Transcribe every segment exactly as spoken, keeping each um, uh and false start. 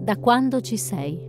Da quando ci sei.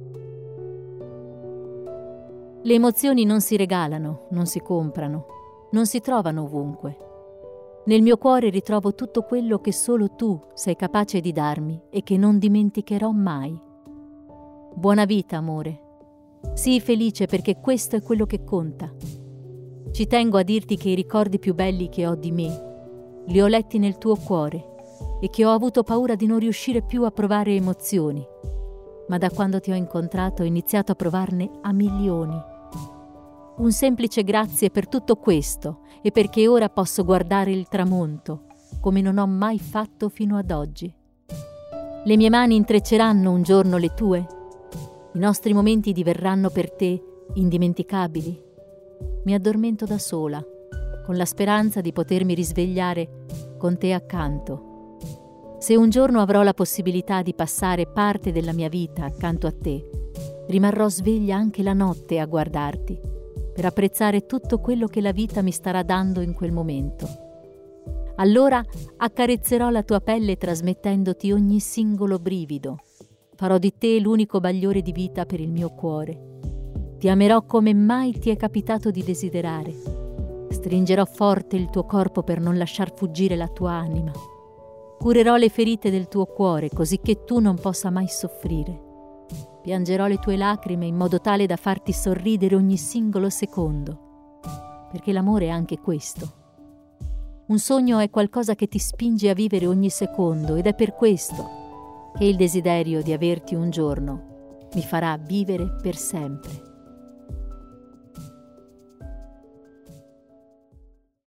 Le emozioni non si regalano, non si comprano, non si trovano ovunque. Nel mio cuore ritrovo tutto quello che solo tu sei capace di darmi e che non dimenticherò mai. Buona vita, amore. Sii felice perché questo è quello che conta. Ci tengo a dirti che i ricordi più belli che ho di me li ho letti nel tuo cuore e che ho avuto paura di non riuscire più a provare emozioni, ma da quando ti ho incontrato ho iniziato a provarne a milioni. Un semplice grazie per tutto questo e perché ora posso guardare il tramonto come non ho mai fatto fino ad oggi. Le mie mani intrecceranno un giorno le tue? I nostri momenti diverranno per te indimenticabili? Mi addormento da sola, con la speranza di potermi risvegliare con te accanto. Se un giorno avrò la possibilità di passare parte della mia vita accanto a te, rimarrò sveglia anche la notte a guardarti, per apprezzare tutto quello che la vita mi starà dando in quel momento. Allora accarezzerò la tua pelle trasmettendoti ogni singolo brivido. Farò di te l'unico bagliore di vita per il mio cuore. Ti amerò come mai ti è capitato di desiderare. Stringerò forte il tuo corpo per non lasciar fuggire la tua anima. Curerò le ferite del tuo cuore così che tu non possa mai soffrire. Piangerò le tue lacrime in modo tale da farti sorridere ogni singolo secondo, perché l'amore è anche questo. Un sogno è qualcosa che ti spinge a vivere ogni secondo ed è per questo che il desiderio di averti un giorno mi farà vivere per sempre.